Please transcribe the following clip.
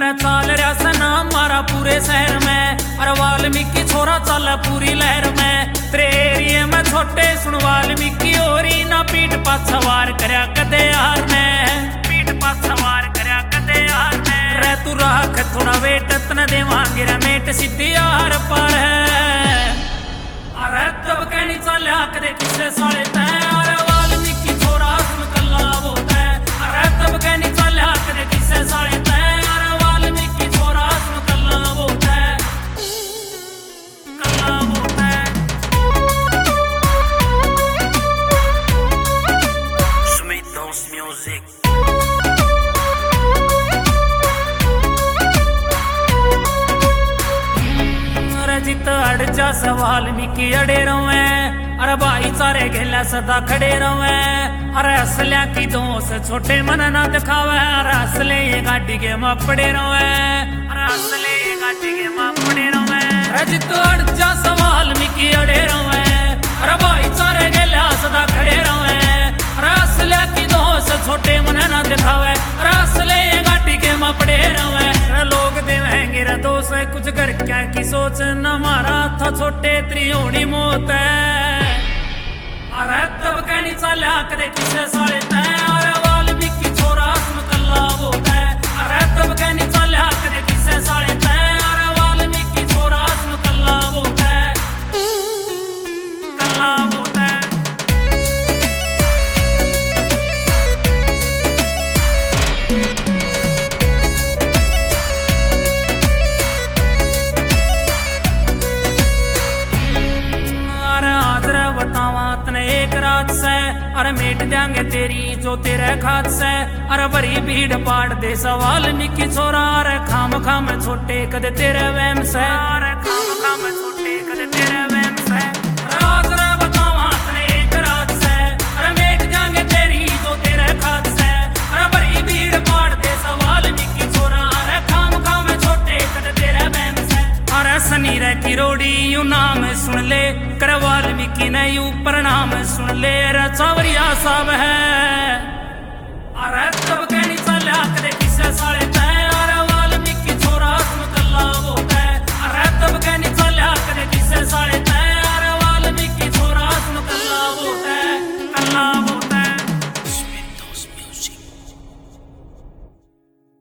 अरे चाल रहा सना मारा पूरे शहर में, अरे वाल्मीकि छोरा चल पूरी लहर में। तेरे एरिए में छोटे सुन वाल्मीकि होरी ना पीठ पाछ सवार करया कदे यार ने, पीठ पाछ सवार करया कदे यार ने। रे तू राख थोड़ा वेट तन देवांगे रे मेट सीधी यार पर है। अरे तब कहनी चल्या कदे किसे साले तै, अरे वाल्मीकि छोरा सुन कल्ला बोलता है। अरे तब कहनी चल्या कदे किसे साले तै, अरे वाल्मीकि छोरा सुन कल्ला बोलता है, कल्ला बोलता है। Smith's Music। जित अड़ जा सवाल मिकी अड़े रवे, अरे भाईचारे गेला सदा खड़े रवे। अरे असलिया की दोस्त छोटे मन ना दिखावे, अरे असले ये गाड़ी के मापड़े रवे, अरे असले ये गाड़ी के मापड़े रवे। अरे जित अड़ जा सवाल मिकी अड़े रवे, अरे भाईचारे गेला सदा खड़े रवे। अरे असलिया की दोस्त छोटे मन ना दिखावे, अरे असले ये गाड़ी के मापड़े रवे। लोग देवेंगे रे दोस्त कुछ कर क्या की सोच न मारा था छोटे त्रियोणी मौत है। अरे तब कहनी चल्या कदे किसे साले तै, अरे वाल्मीकि छोरा सुन कल्ला बोलता है। अरे तब कहनी चल्या कदे किसे साले तै, अरे वाल्मीकि छोरा सुन कल्ला बोलता है, कल्ला बोलता है। एक रात से अरे मेट जाएंगे तेरी जो तेरे खात से। अरे बड़ी भीड़ पाड़ दे सवाल मिकी छोरा, अरे खाम खाम छोटे कदे तेरे वहम से, अरे खाम खाम छोटे कदे तेरे वहम से। रात रे बतावा तने एक रात से, अरे मेट जाएंगे तेरी जो तेरे खात से। अरे बड़ी भीड़ पाड़ दे सवाल मिकी छोरा, अरे खाम खाम छोटे कदे तेरे वहम से। अरे सनी रे की रोड़ी यू नाम सुन ले, कर वाल्मीकि ने यू प्रणाम सुन ले। रचावरिया साहब है, अरे तब कहनी चल्या कदे किसे साले